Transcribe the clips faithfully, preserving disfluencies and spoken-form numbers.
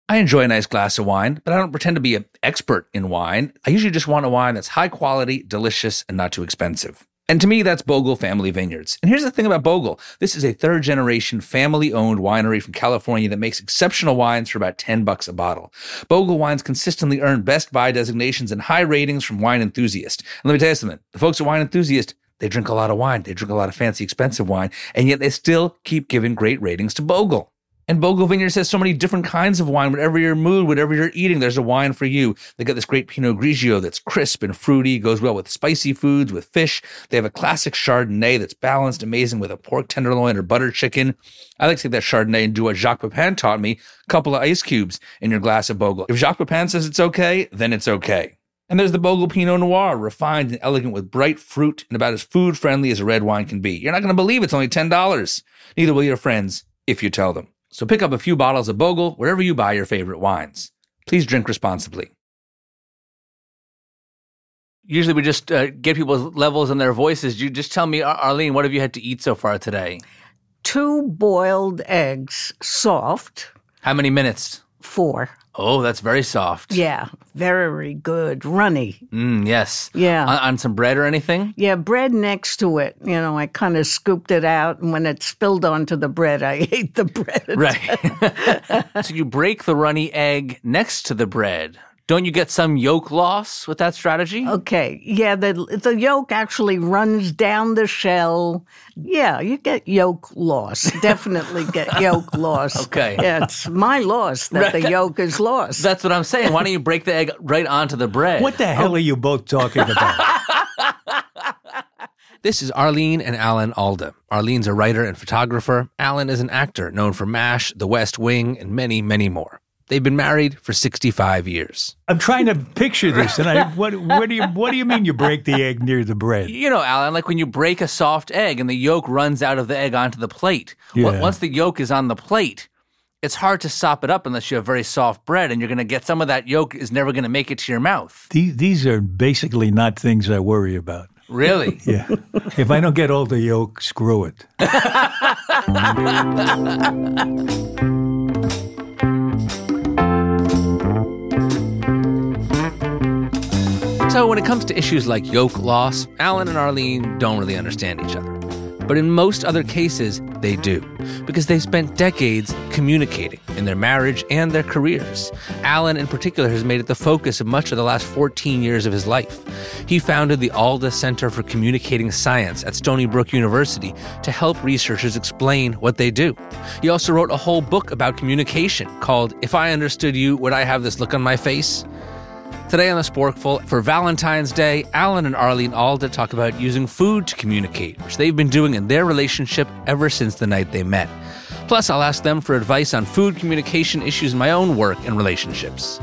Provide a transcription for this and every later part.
I enjoy a nice glass of wine, but I don't pretend to be an expert in wine. I usually just want a wine that's high quality, delicious, and not too expensive. And to me, that's Bogle Family Vineyards. And here's the thing about Bogle. This is a third-generation, family-owned winery from California that makes exceptional wines for about ten bucks a bottle. Bogle wines consistently earn Best Buy designations and high ratings from Wine Enthusiast. And let me tell you something. The folks at Wine Enthusiast, they drink a lot of wine. They drink a lot of fancy, expensive wine. And yet they still keep giving great ratings to Bogle. And Bogle Vineyards has so many different kinds of wine. Whatever your mood, whatever you're eating, there's a wine for you. They got this great Pinot Grigio that's crisp and fruity, goes well with spicy foods, with fish. They have a classic Chardonnay that's balanced, amazing with a pork tenderloin or butter chicken. I like to take that Chardonnay and do what Jacques Pepin taught me, a couple of ice cubes in your glass of Bogle. If Jacques Pepin says it's okay, then it's okay. And there's the Bogle Pinot Noir, refined and elegant with bright fruit and about as food-friendly as a red wine can be. You're not going to believe it's only ten dollars. Neither will your friends if you tell them. So pick up a few bottles of Bogle wherever you buy your favorite wines. Please drink responsibly. Usually we just uh, get people's levels in their voices. You just tell me, Arlene, what have you had to eat so far today? Two boiled eggs, soft. How many minutes? Four. Oh, that's very soft. Yeah, very good. Runny. Mm, yes. Yeah. On, on some bread or anything? Yeah, bread next to it. You know, I kind of scooped it out, and when it spilled onto the bread, I ate the bread. Right. So you break the runny egg next to the bread. Don't you get some yolk loss with that strategy? Okay. Yeah, the the yolk actually runs down the shell. Yeah, you get yolk loss. Definitely get yolk loss. Okay. Yeah, it's my loss that Right. the yolk is lost. That's what I'm saying. Why don't you break the egg right onto the bread? What the hell are you both talking about? This is Arlene and Alan Alda. Arlene's a writer and photographer. Alan is an actor known for MASH, The West Wing, and many, many more. They've been married for sixty-five years. I'm trying to picture this, and I what what do you what do you mean you break the egg near the bread? You know, Alan, like when you break a soft egg and the yolk runs out of the egg onto the plate. Yeah. Once the yolk is on the plate, it's hard to sop it up unless you have very soft bread, and you're going to get some of that yolk is never going to make it to your mouth. These these are basically not things I worry about. Really? Yeah. If I don't get all the yolk, screw it. So when it comes to issues like yolk loss, Alan and Arlene don't really understand each other. But in most other cases, they do, because they spent decades communicating in their marriage and their careers. Alan, in particular, has made it the focus of much of the last fourteen years of his life. He founded the Alda Center for Communicating Science at Stony Brook University to help researchers explain what they do. He also wrote a whole book about communication called If I Understood You, Would I Have This Look on My Face? Today on The Sporkful, for Valentine's Day, Alan and Arlene Alda talk about using food to communicate, which they've been doing in their relationship ever since the night they met. Plus, I'll ask them for advice on food communication issues in my own work and relationships.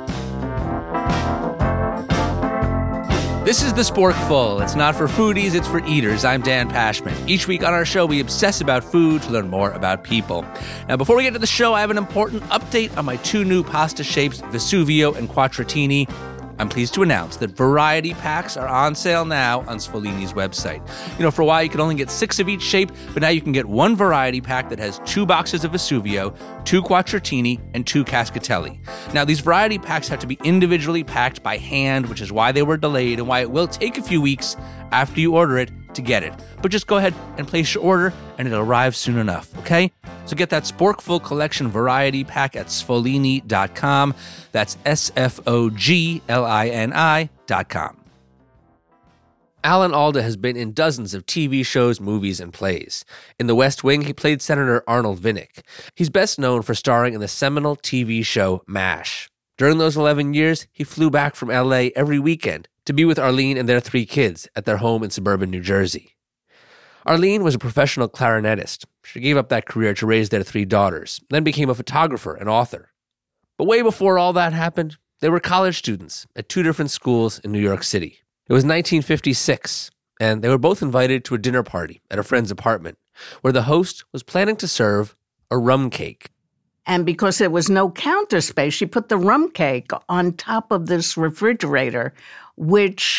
This is The Sporkful. It's not for foodies, it's for eaters. I'm Dan Pashman. Each week on our show, we obsess about food to learn more about people. Now, before we get to the show, I have an important update on my two new pasta shapes, Vesuvio and Quattratini. I'm pleased to announce that variety packs are on sale now on Sfolini's website. You know, for a while you could only get six of each shape, but now you can get one variety pack that has two boxes of Vesuvio, two Quattratini, and two Cascatelli. Now, these variety packs have to be individually packed by hand, which is why they were delayed and why it will take a few weeks after you order it to get it. But just go ahead and place your order, and it'll arrive soon enough, okay? So get that Sporkful Collection variety pack at sfolini dot com. That's S F O G L I N I dot com. Alan Alda has been in dozens of T V shows, movies, and plays. In The West Wing, he played Senator Arnold Vinnick. He's best known for starring in the seminal T V show MASH. During those eleven years, he flew back from L A every weekend to be with Arlene and their three kids at their home in suburban New Jersey. Arlene was a professional clarinetist. She gave up that career to raise their three daughters, then became a photographer and author. But way before all that happened, they were college students at two different schools in New York City. It was nineteen fifty-six, and they were both invited to a dinner party at a friend's apartment, where the host was planning to serve a rum cake. And because there was no counter space, she put the rum cake on top of this refrigerator, which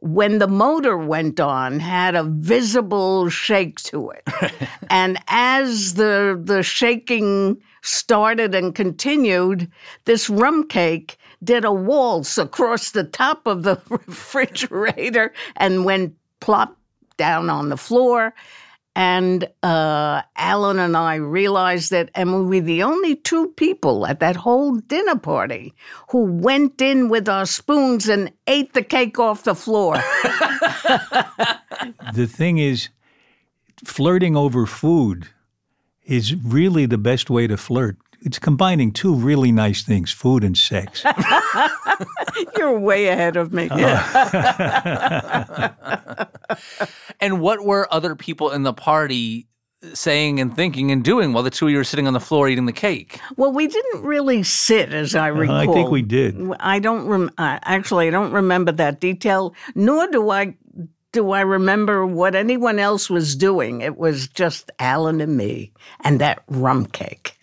when the motor went on, had a visible shake to it. And as the the shaking started and continued, this rum cake did a waltz across the top of the refrigerator and went plop down on the floor. And uh, Alan and I realized that, and we were the only two people at that whole dinner party who went in with our spoons and ate the cake off the floor. The thing is, flirting over food is really the best way to flirt. It's combining two really nice things, food and sex. You're way ahead of me. And what were other people in the party saying and thinking and doing while the two of you were sitting on the floor eating the cake? Well, we didn't really sit, as I recall. Uh, I think we did. I don't rem- uh, actually. I don't remember that detail. Nor do I do I remember what anyone else was doing. It was just Alan and me and that rum cake.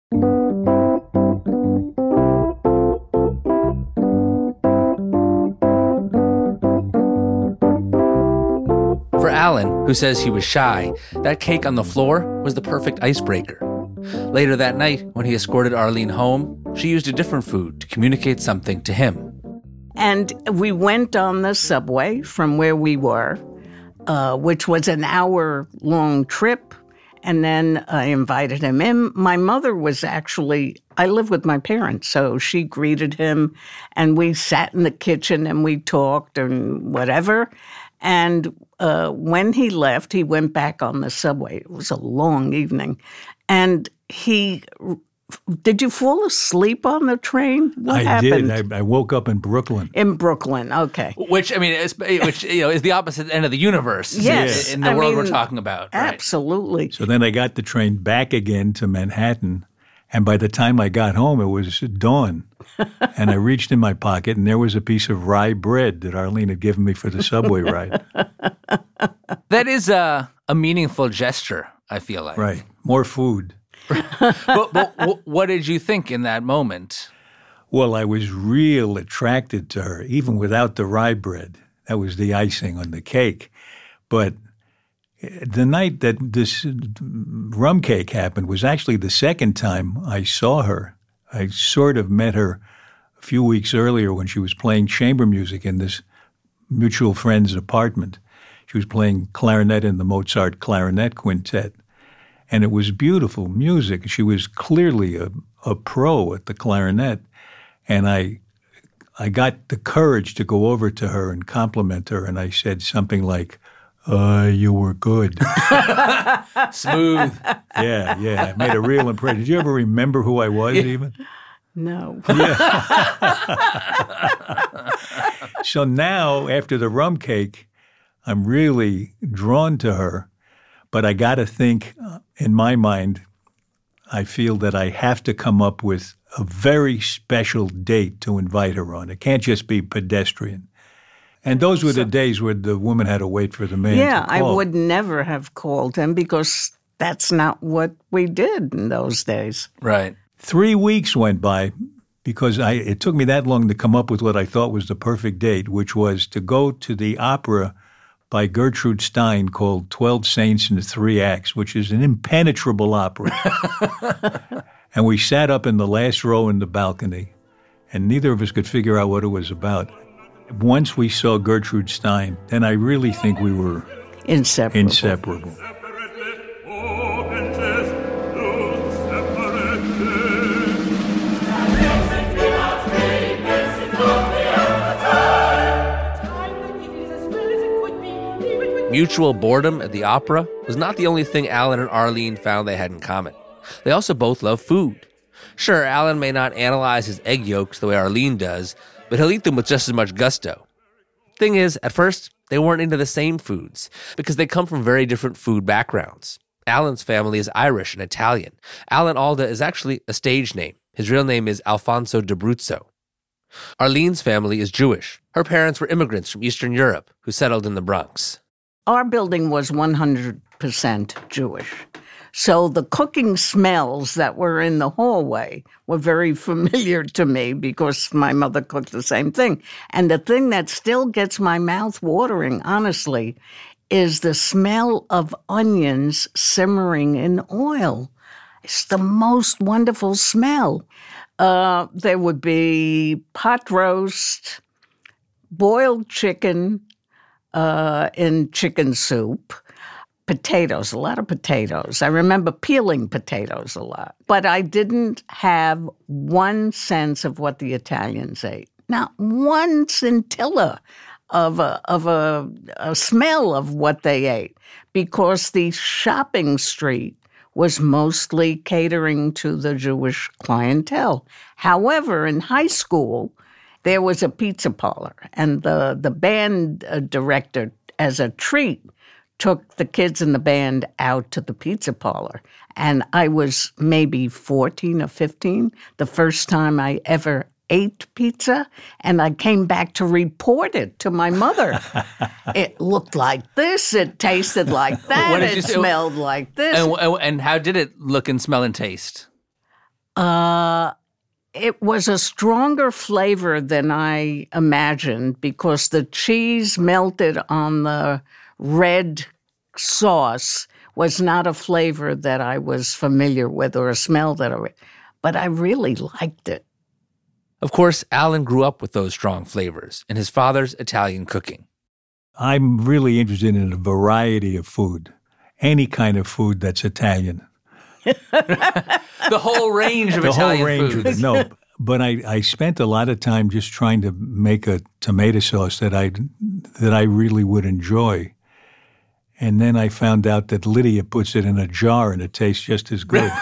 For Alan, who says he was shy, that cake on the floor was the perfect icebreaker. Later that night, when he escorted Arlene home, she used a different food to communicate something to him. And we went on the subway from where we were, uh, which was an hour-long trip. And then I invited him in. My mother was actually, I live with my parents, so she greeted him. And we sat in the kitchen and we talked and whatever. And uh, when he left, he went back on the subway. It was a long evening. And he, did you fall asleep on the train? What I happened? did. I, I woke up in Brooklyn. In Brooklyn, okay. Which, I mean, is, which you know, is the opposite end of the universe. Yes. In the I world mean, we're talking about. Right? Absolutely. So then I got the train back again to Manhattan. And by the time I got home, it was dawn. And I reached in my pocket, and there was a piece of rye bread that Arlene had given me for the subway ride. That is a, a meaningful gesture, I feel like. Right. More food. but but w- what did you think in that moment? Well, I was real attracted to her, even without the rye bread. That was the icing on the cake. But the night that this rum cake happened was actually the second time I saw her. I sort of met her a few weeks earlier when she was playing chamber music in this mutual friend's apartment. She was playing clarinet in the Mozart Clarinet Quintet. And it was beautiful music. She was clearly a, a pro at the clarinet. And I I got the courage to go over to her and compliment her. And I said something like, uh, you were good. Smooth. Yeah, yeah. It made a real impression. Did you ever remember who I was even? No. Yeah. So now, after the rum cake, I'm really drawn to her. But I got to think, in my mind, I feel that I have to come up with a very special date to invite her on. It can't just be pedestrian. And those were the days where the woman had to wait for the man Yeah, to call. I would never have called him because that's not what we did in those days. Right. Three weeks went by because I, it took me that long to come up with what I thought was the perfect date, which was to go to the opera by Gertrude Stein called Twelve Saints and Three Acts, which is an impenetrable opera. And we sat up in the last row in the balcony, and neither of us could figure out what it was about. Once we saw Gertrude Stein, then I really think we were Inseparable. inseparable. Mutual boredom at the opera was not the only thing Alan and Arlene found they had in common. They also both love food. Sure, Alan may not analyze his egg yolks the way Arlene does, but he'll eat them with just as much gusto. Thing is, at first, they weren't into the same foods because they come from very different food backgrounds. Alan's family is Irish and Italian. Alan Alda is actually a stage name. His real name is Alfonso d'Abruzzo. Arlene's family is Jewish. Her parents were immigrants from Eastern Europe who settled in the Bronx. Our building was one hundred percent Jewish. So the cooking smells that were in the hallway were very familiar to me because my mother cooked the same thing. And the thing that still gets my mouth watering, honestly, is the smell of onions simmering in oil. It's the most wonderful smell. Uh, there would be pot roast, boiled chicken uh, in chicken soup, potatoes, a lot of potatoes. I remember peeling potatoes a lot. But I didn't have one sense of what the Italians ate. Not one scintilla of a, of a, a smell of what they ate, because the shopping street was mostly catering to the Jewish clientele. However, in high school, there was a pizza parlor, and the, the band uh, director, as a treat, took the kids in the band out to the pizza parlor. And I was maybe fourteen or fifteen, the first time I ever ate pizza, and I came back to report it to my mother. It looked like this, it tasted like that, it smelled like this. And, and how did it look and smell and taste? Uh, it was a stronger flavor than I imagined, because the cheese melted on the red sauce was not a flavor that I was familiar with or a smell that I, but I really liked it. Of course, Alan grew up with those strong flavors in his father's Italian cooking. I'm really interested in a variety of food, any kind of food that's Italian. The whole range of the Italian whole range foods. Of it. No, but I, I spent a lot of time just trying to make a tomato sauce that I that I really would enjoy. And then I found out that Lydia puts it in a jar and it tastes just as good.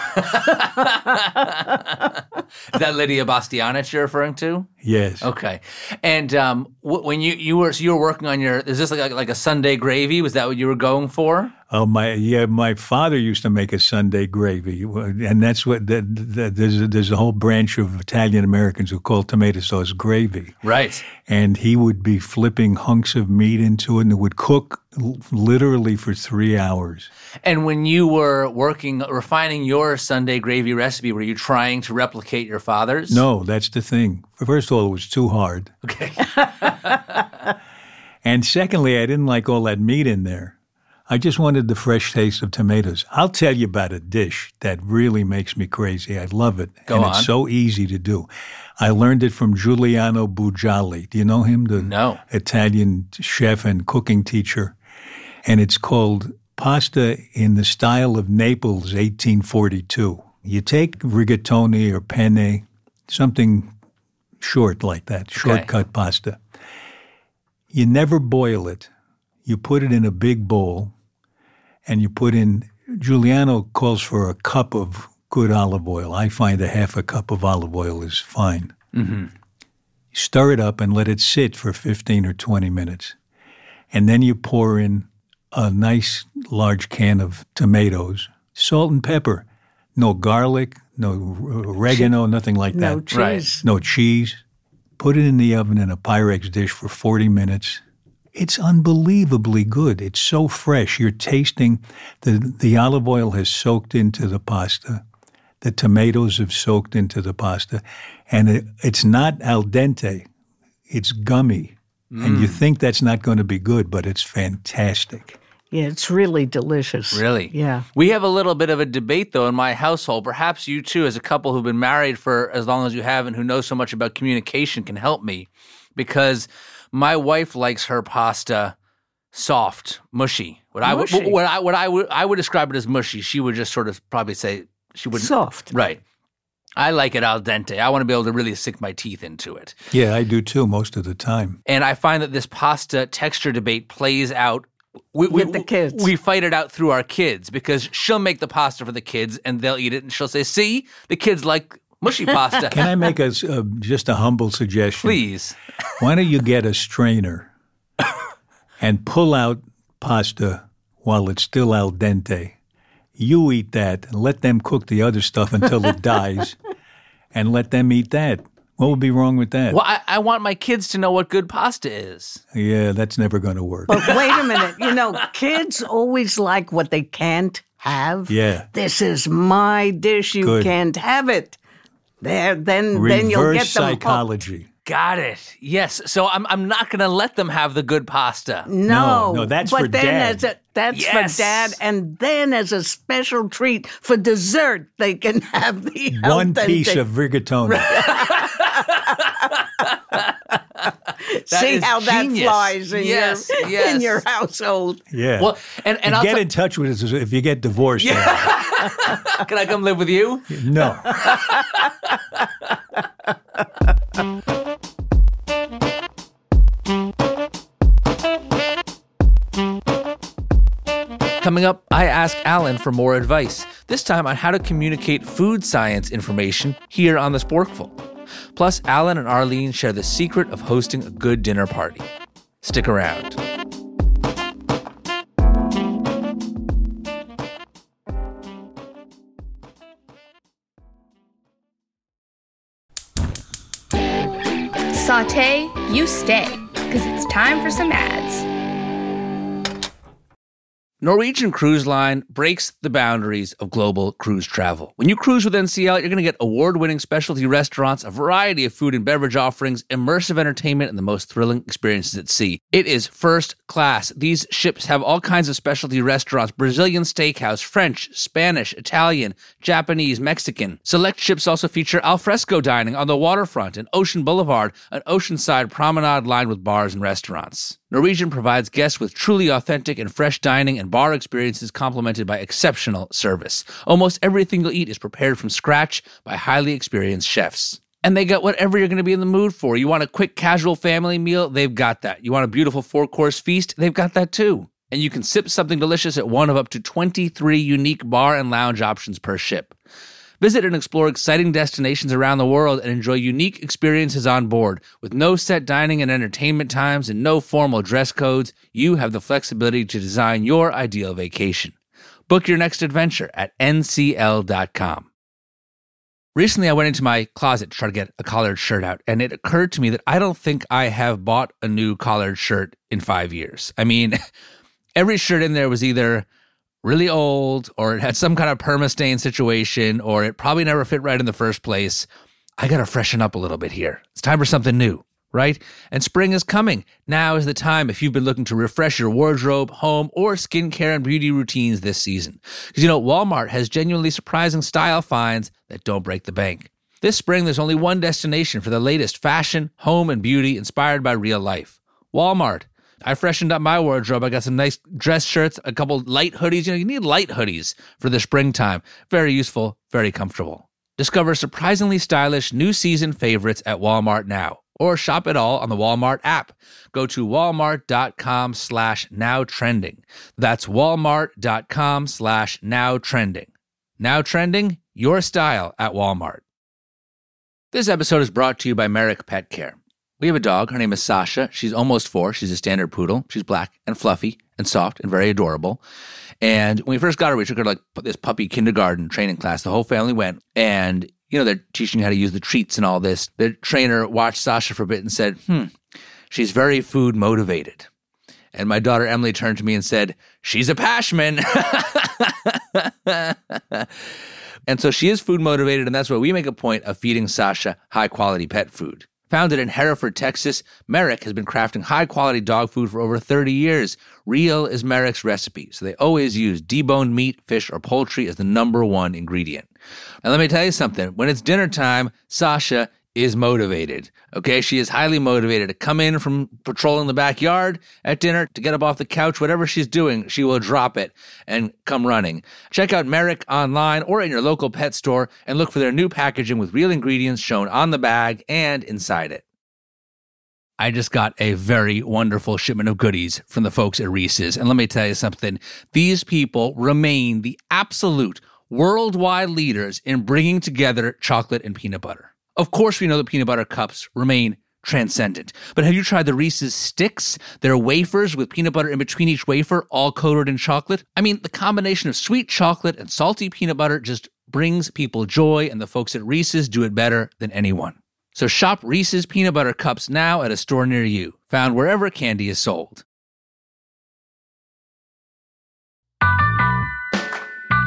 Is that Lydia Bastianich you're referring to? Yes. Okay. And um, w- when you, you were so you were working on your, is this like a, like a Sunday gravy? Was that what you were going for? Oh my! Yeah, my father used to make a Sunday gravy, and that's what that, that, there's a, there's a whole branch of Italian Americans who call tomato sauce gravy. Right. And he would be flipping hunks of meat into it, and it would cook literally for three hours. And when you were working, refining your Sunday gravy recipe, were you trying to replicate your father's? No, that's the thing. First of all, it was too hard. Okay. And secondly, I didn't like all that meat in there. I just wanted the fresh taste of tomatoes. I'll tell you about a dish that really makes me crazy. I love it. Go and on. It's so easy to do. I learned it from Giuliano Bugiali. Do you know him? The No. Italian chef and cooking teacher. And it's called pasta in the style of Naples, eighteen forty-two. You take rigatoni or penne, something short like that, shortcut Okay. pasta. You never boil it. You put it in a big bowl, and you put in, Giuliano calls for a cup of good olive oil. I find a half a cup of olive oil is fine. Mm-hmm. Stir it up and let it sit for fifteen or twenty minutes. And then you pour in a nice large can of tomatoes, salt and pepper. No garlic, no oregano, nothing like that. No cheese. Right. No cheese. Put it in the oven in a Pyrex dish for forty minutes. It's unbelievably good. It's so fresh. You're tasting, the, the olive oil has soaked into the pasta. The tomatoes have soaked into the pasta. And it, it's not al dente. It's gummy. Mm. And you think that's not going to be good, but it's fantastic. Yeah, it's really delicious. Really? Yeah. We have a little bit of a debate, though, in my household. Perhaps you, too, as a couple who've been married for as long as you have and who know so much about communication can help me. Because my wife likes her pasta soft, mushy. What I would, Mushy. what I, what I would, I would describe it as mushy. She would just sort of probably say she would Soft. Right. I like it al dente. I want to be able to really sink my teeth into it. Yeah, I do too, most of the time. And I find that this pasta texture debate plays out we, With we, the kids. We fight it out through our kids because she'll make the pasta for the kids and they'll eat it and she'll say, "See, the kids like mushy pasta." Can I make a, a just a humble suggestion? Please. Why don't you get a strainer and pull out pasta while it's still al dente? You eat that and let them cook the other stuff until it dies and let them eat that. What would be wrong with that? Well, I, I want my kids to know what good pasta is. Yeah, that's never going to work. But wait a minute. You know, kids always like what they can't have. Yeah. This is my dish. You Good. can't have it. There, then, Reverse then you'll get them hooked. psychology. Got it. Yes. So I'm I'm not going to let them have the good pasta. No, No, no, that's but for then Dad. As a, that's Yes. for Dad, and then as a special treat for dessert, they can have the One piece authentic- of rigatoni. See is how that genius. flies in Yes, your yes. in your household. Yeah. Well, and and I'll get tell- in touch with us if you get divorced. can I come live with you? No. Coming up, I ask Alan for more advice, this time on how to communicate food science information here on The Sporkful. Plus, Alan and Arlene share the secret of hosting a good dinner party. Stick around. Saute, you stay, because it's time for some ads. Norwegian Cruise Line breaks the boundaries of global cruise travel. When you cruise with N C L, you're going to get award-winning specialty restaurants, a variety of food and beverage offerings, immersive entertainment, and the most thrilling experiences at sea. It is first class. These ships have all kinds of specialty restaurants: Brazilian steakhouse, French, Spanish, Italian, Japanese, Mexican. Select ships also feature alfresco dining on the waterfront and Ocean Boulevard, an oceanside promenade lined with bars and restaurants. Norwegian provides guests with truly authentic and fresh dining and bar experiences complemented by exceptional service. Almost everything you'll eat is prepared from scratch by highly experienced chefs. And they got whatever you're going to be in the mood for. You want a quick, casual family meal? They've got that. You want a beautiful four-course feast? They've got that too. And you can sip something delicious at one of up to twenty-three unique bar and lounge options per ship. Visit and explore exciting destinations around the world and enjoy unique experiences on board. With no set dining and entertainment times and no formal dress codes, you have the flexibility to design your ideal vacation. Book your next adventure at N C L dot com. Recently, I went into my closet to try to get a collared shirt out, and it occurred to me that I don't think I have bought a new collared shirt in five years. I mean, every shirt in there was either really old, or it had some kind of perma-stain situation, or it probably never fit right in the first place. I got to freshen up a little bit here. It's time for something new, right? And spring is coming. Now is the time if you've been looking to refresh your wardrobe, home, or skincare and beauty routines this season. Because, you know, Walmart has genuinely surprising style finds that don't break the bank. This spring, there's only one destination for the latest fashion, home, and beauty inspired by real life. Walmart. I freshened up my wardrobe. I got some nice dress shirts, a couple light hoodies. You know, you need light hoodies for the springtime. Very useful, very comfortable. Discover surprisingly stylish new season favorites at Walmart now, or shop it all on the Walmart app. Go to walmart.com slash now trending. That's walmart.com slash now trending. Now trending, your style at Walmart. This episode is brought to you by Merrick Pet Care. We have a dog. Her name is Sasha. She's almost four. She's a standard poodle. She's black and fluffy and soft and very adorable. And when we first got her, we took her to like this puppy kindergarten training class. The whole family went. And, you know, they're teaching you how to use the treats and all this. The trainer watched Sasha for a bit and said, hmm, she's very food motivated. And my daughter Emily turned to me and said, she's a Pashman. And so she is food motivated. And that's why we make a point of feeding Sasha high quality pet food. Founded in Hereford, Texas, Merrick has been crafting high-quality dog food for over thirty years. Real is Merrick's recipe, so they always use deboned meat, fish, or poultry as the number one ingredient. Now, let me tell you something. When it's dinner time, Sasha is motivated, okay? She is highly motivated to come in from patrolling the backyard at dinner, to get up off the couch, whatever she's doing, she will drop it and come running. Check out Merrick online or in your local pet store and look for their new packaging with real ingredients shown on the bag and inside it. I just got a very wonderful shipment of goodies from the folks at Reese's. And let me tell you something. These people remain the absolute worldwide leaders in bringing together chocolate and peanut butter. Of course, we know that peanut butter cups remain transcendent. But have you tried the Reese's Sticks? They're wafers with peanut butter in between each wafer, all coated in chocolate. I mean, the combination of sweet chocolate and salty peanut butter just brings people joy, and the folks at Reese's do it better than anyone. So shop Reese's Peanut Butter Cups now at a store near you, found wherever candy is sold.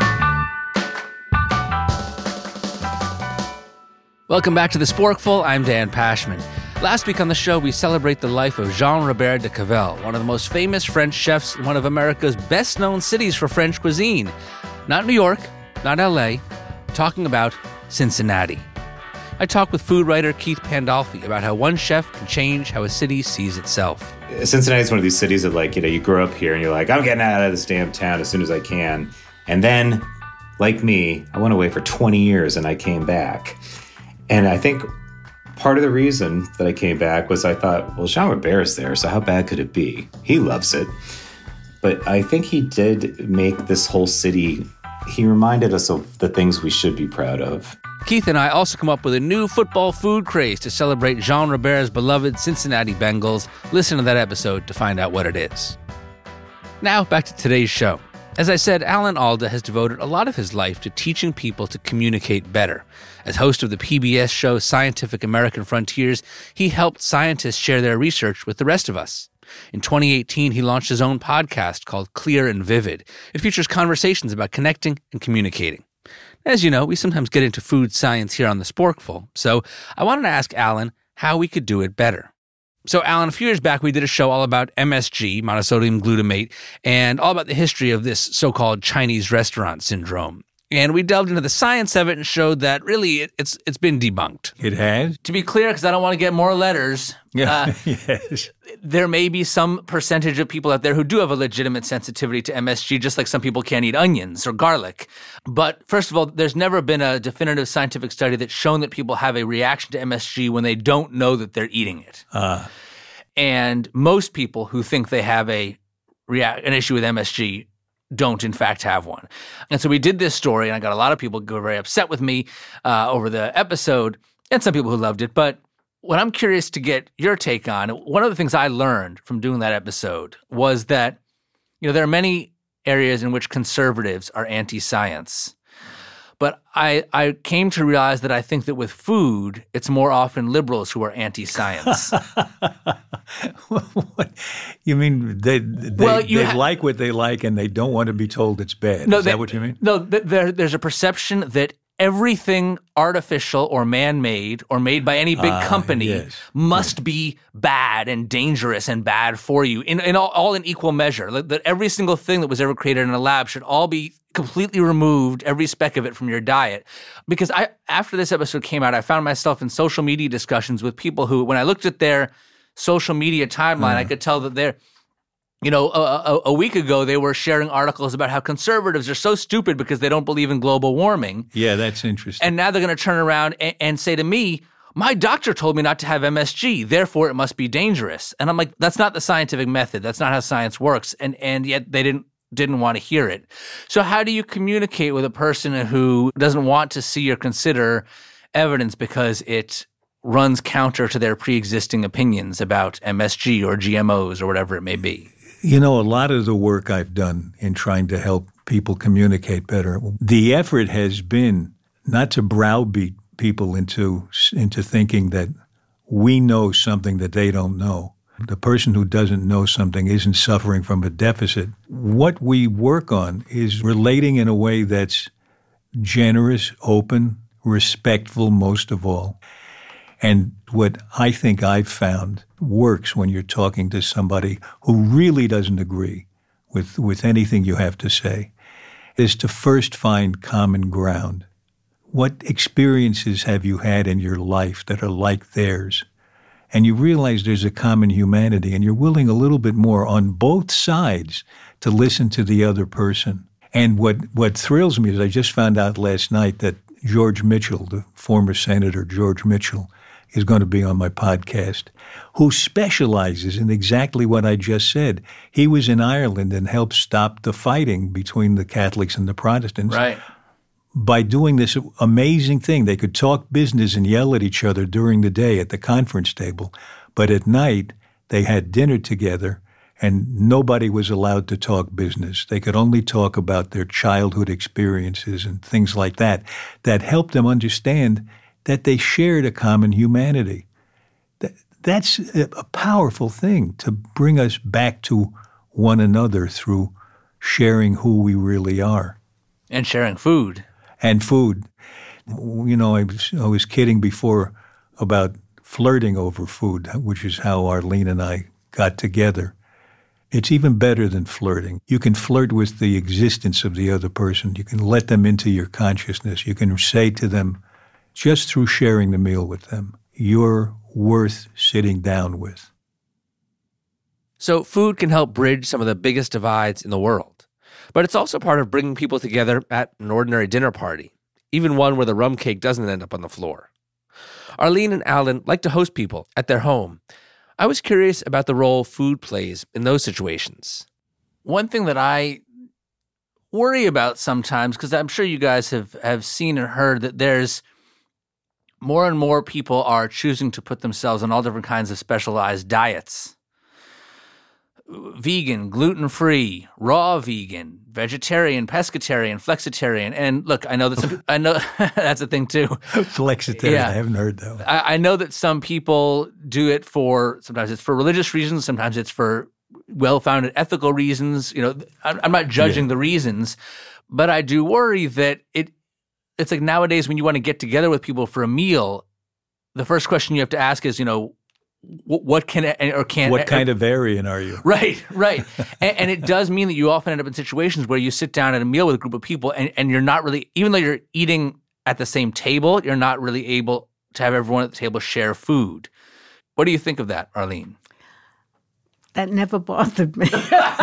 Welcome back to The Sporkful. I'm Dan Pashman. Last week on the show, we celebrate the life of Jean-Robert de Cavel, one of the most famous French chefs in one of America's best-known cities for French cuisine. Not New York, not L A, talking about Cincinnati. I talked with food writer Keith Pandolfi about how one chef can change how a city sees itself. Cincinnati's one of these cities that, like, you know, you grow up here and you're like, I'm getting out of this damn town as soon as I can. And then, like me, I went away for twenty years and I came back. And I think part of the reason that I came back was I thought, well, Jean-Robert's there, so how bad could it be? He loves it. But I think he did make this whole city, he reminded us of the things we should be proud of. Keith and I also come up with a new football food craze to celebrate Jean-Robert's beloved Cincinnati Bengals. Listen to that episode to find out what it is. Now, back to today's show. As I said, Alan Alda has devoted a lot of his life to teaching people to communicate better. As host of the P B S show Scientific American Frontiers, he helped scientists share their research with the rest of us. In twenty eighteen, he launched his own podcast called Clear and Vivid. It features conversations about connecting and communicating. As you know, we sometimes get into food science here on The Sporkful, so I wanted to ask Alan how we could do it better. So, Alan, a few years back, we did a show all about M S G, monosodium glutamate, and all about the history of this so-called Chinese restaurant syndrome. And we delved into the science of it and showed that really it, it's it's been debunked. It has? To be clear, because I don't want to get more letters, Yeah. uh, Yes. there may be some percentage of people out there who do have a legitimate sensitivity to M S G, just like some people can't eat onions or garlic. But first of all, there's never been a definitive scientific study that's shown that people have a reaction to M S G when they don't know that they're eating it. Uh, And most people who think they have a rea- an issue with M S G don't, in fact, have one. And so we did this story, and I got a lot of people who were very upset with me uh, over the episode, and some people who loved it. But what I'm curious to get your take on, one of the things I learned from doing that episode was that, you know, there are many areas in which conservatives are anti-science. But I, I came to realize that I think that with food, it's more often liberals who are anti-science. what? You mean they they, Well, you they ha- like what they like and they don't want to be told it's bad? No, Is they- that what you mean? No, th- there, there's a perception that everything artificial or man-made or made by any big Ah, company yes. must be bad and dangerous and bad for you, in, in all, all in equal measure. Like, that every single thing that was ever created in a lab should all be completely removed, every speck of it, from your diet. Because I, after this episode came out, I found myself in social media discussions with people who, when I looked at their social media timeline, Uh. I could tell that they're, you know, a, a, a week ago, they were sharing articles about how conservatives are so stupid because they don't believe in global warming. Yeah, that's interesting. And now they're going to turn around and, and say to me, my doctor told me not to have M S G, therefore it must be dangerous. And I'm like, that's not the scientific method. That's not how science works. And and yet they didn't didn't want to hear it. So how do you communicate with a person who doesn't want to see or consider evidence because it runs counter to their pre-existing opinions about M S G or G M Os or whatever it may be? You know, a lot of the work I've done in trying to help people communicate better, the effort has been not to browbeat people into into thinking that we know something that they don't know. The person who doesn't know something isn't suffering from a deficit. What we work on is relating in a way that's generous, open, respectful, most of all. And what I think I've found works when you're talking to somebody who really doesn't agree with, with anything you have to say is to first find common ground. What experiences have you had in your life that are like theirs? And you realize there's a common humanity, and you're willing a little bit more on both sides to listen to the other person. And what, what thrills me is I just found out last night that George Mitchell, the former Senator George Mitchell, is going to be on my podcast, who specializes in exactly what I just said. He was in Ireland and helped stop the fighting between the Catholics and the Protestants. Right. By doing this amazing thing. They could talk business and yell at each other during the day at the conference table, but at night they had dinner together and nobody was allowed to talk business. They could only talk about their childhood experiences and things like that, that helped them understand that they shared a common humanity. That, that's a powerful thing to bring us back to one another through sharing who we really are. And sharing food. And food. You know, I was, I was kidding before about flirting over food, which is how Arlene and I got together. It's even better than flirting. You can flirt with the existence of the other person. You can let them into your consciousness. You can say to them, just through sharing the meal with them, you're worth sitting down with. So food can help bridge some of the biggest divides in the world. But it's also part of bringing people together at an ordinary dinner party, even one where the rum cake doesn't end up on the floor. Arlene and Alan like to host people at their home. I was curious about the role food plays in those situations. One thing that I worry about sometimes, because I'm sure you guys have, have seen and heard that there's more and more people are choosing to put themselves on all different kinds of specialized diets. Vegan, gluten-free, raw vegan, vegetarian, pescatarian, flexitarian. And look, I know that some, I know that's a thing too. Flexitarian, Yeah. I haven't heard that one. I, I know that some people do it for, sometimes it's for religious reasons, sometimes it's for well-founded ethical reasons. You know, I'm, I'm not judging Yeah. the reasons, but I do worry that it. It's like nowadays when you want to get together with people for a meal, the first question you have to ask is, you know, what, what can or can't. What kind of variant are you? Right, right. and, and it does mean that you often end up in situations where you sit down at a meal with a group of people and, and you're not really, even though you're eating at the same table, you're not really able to have everyone at the table share food. What do you think of that, Arlene? That never bothered me.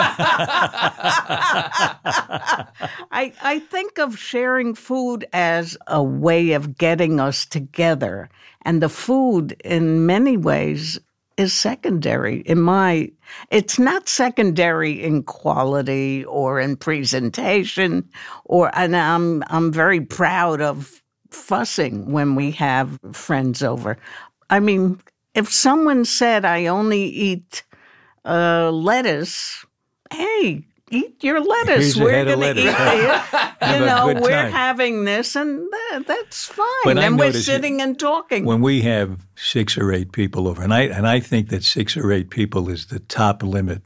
I I think of sharing food as a way of getting us together. And the food, in many ways, is secondary. In my, it's not secondary in quality or in presentation, or and I'm I'm very proud of fussing when we have friends over. I mean, if someone said I only eat Uh, lettuce, hey, eat your lettuce. Here's a we're head of going to lettuce. eat it. Have You a know, good we're time. having this, and that, that's fine. But I and we're notice it- sitting and talking. When we have six or eight people over, and I and I think that six or eight people is the top limit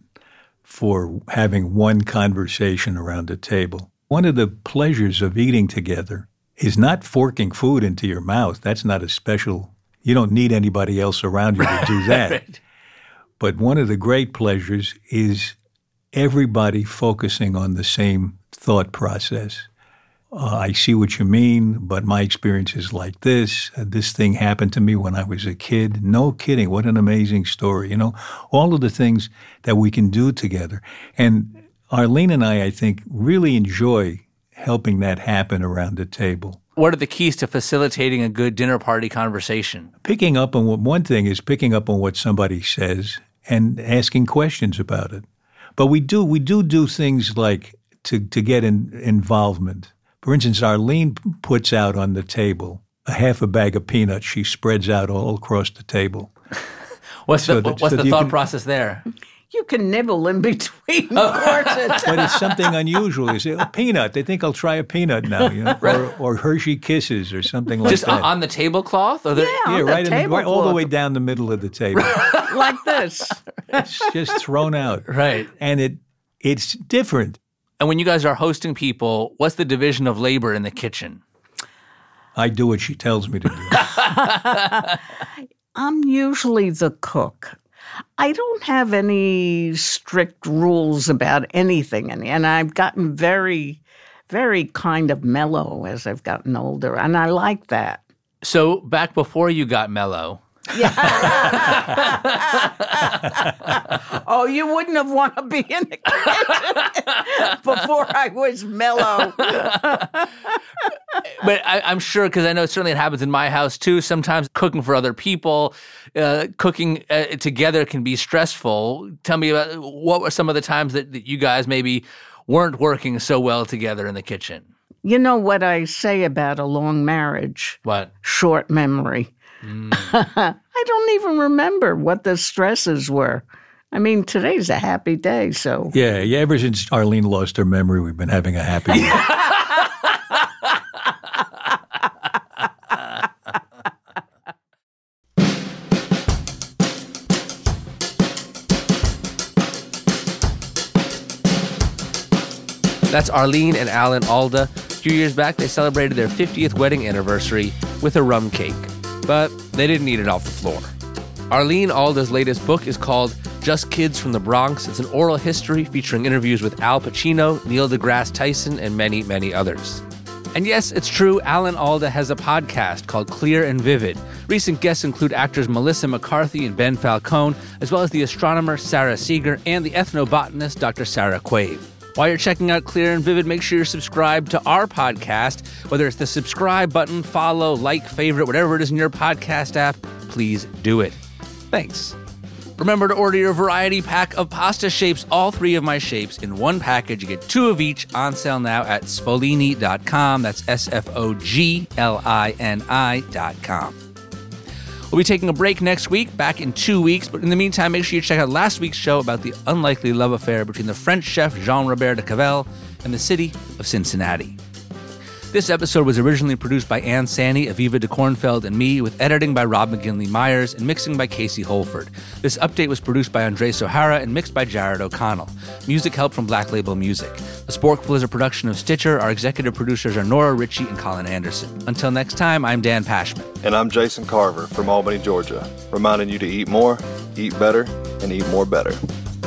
for having one conversation around a table. One of the pleasures of eating together is not forking food into your mouth. That's not a special. You don't need anybody else around you to do that. Right. But one of the great pleasures is everybody focusing on the same thought process. Uh, I see what you mean, but my experience is like this. Uh, this thing happened to me when I was a kid. No kidding. What an amazing story. You know, all of the things that we can do together. And Arlene and I, I think, really enjoy helping that happen around the table. What are the keys to facilitating a good dinner party conversation? Picking up on what one thing is picking up on what somebody says and asking questions about it. But we do we do do things like to to get in, involvement. For instance, Arlene puts out on the table a half a bag of peanuts. She spreads out all across the table. What's So the that- what's so the you thought can- process there? you can nibble in between courses. But it's something unusual. You say, oh, peanut. They think I'll try a peanut now, you know, or, or Hershey Kisses or something like Just that. on the tablecloth? Or the, Yeah. yeah, on the right, in the, right all the tablecloth. way down the middle of the table. Like this. It's just thrown out. Right. And it it's different. And when you guys are hosting people, what's the division of labor in the kitchen? I do what she tells me to do. I'm usually the cook. I don't have any strict rules about anything, and, and I've gotten very, very kind of mellow as I've gotten older, and I like that. So back before you got mellow, Oh, you wouldn't have wanted to be in the kitchen before I was mellow. but I, I'm sure, because I know certainly it happens in my house too. Sometimes cooking for other people, uh, cooking uh, together can be stressful. Tell me about what were some of the times that, that you guys maybe weren't working so well together in the kitchen? You know what I say about a long marriage? What? Short memory. I don't even remember what the stresses were. I mean, today's a happy day, so. Yeah, yeah. Ever since Arlene lost her memory, we've been having a happy day. That's Arlene and Alan Alda, few years back, they celebrated their fiftieth wedding anniversary with a rum cake. But they didn't eat it off the floor. Arlene Alda's latest book is called Just Kids from the Bronx. It's an oral history featuring interviews with Al Pacino, Neil deGrasse Tyson, and many, many others. And yes, it's true, Alan Alda has a podcast called Clear and Vivid. Recent guests include actors Melissa McCarthy and Ben Falcone, as well as the astronomer Sarah Seeger and the ethnobotanist Doctor Sarah Quave. While you're checking out Clear and Vivid, make sure you're subscribed to our podcast. Whether it's the subscribe button, follow, like, favorite, whatever it is in your podcast app, please do it. Thanks. Remember to order your variety pack of pasta shapes, all three of my shapes in one package. You get two of each, on sale now at sfolini dot com. That's S F O G L I N I dot com. We'll be taking a break next week, back in two weeks. But in the meantime, make sure you check out last week's show about the unlikely love affair between the French chef Jean-Robert de Cavel and the city of Cincinnati. This episode was originally produced by Ann Sani, Aviva de Kornfeld, and me, with editing by Rob McGinley Myers and mixing by Casey Holford. This update was produced by Andre Sohara and mixed by Jared O'Connell. Music help from Black Label Music. The Sporkful is a production of Stitcher. Our executive producers are Nora Ritchie and Colin Anderson. Until next time, I'm Dan Pashman. And I'm Jason Carver from Albany, Georgia, reminding you to eat more, eat better, and eat more better.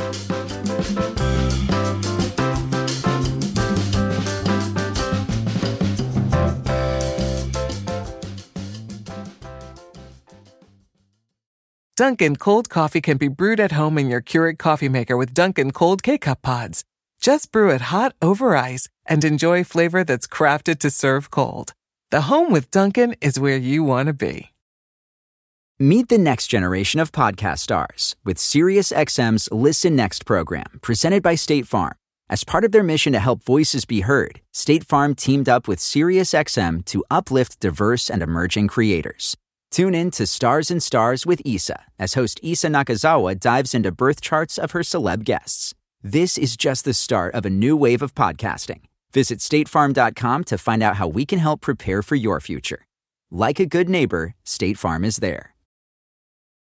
Dunkin' cold coffee can be brewed at home in your Keurig coffee maker with Dunkin' Cold K-Cup pods. Just brew it hot over ice and enjoy flavor that's crafted to serve cold. The home with Dunkin' is where you want to be. Meet the next generation of podcast stars with SiriusXM's Listen Next program, presented by State Farm. As part of their mission to help voices be heard, State Farm teamed up with SiriusXM to uplift diverse and emerging creators. Tune in to Stars and Stars with Issa, as host Issa Nakazawa dives into birth charts of her celeb guests. This is just the start of a new wave of podcasting. Visit state farm dot com to find out how we can help prepare for your future. Like a good neighbor, State Farm is there.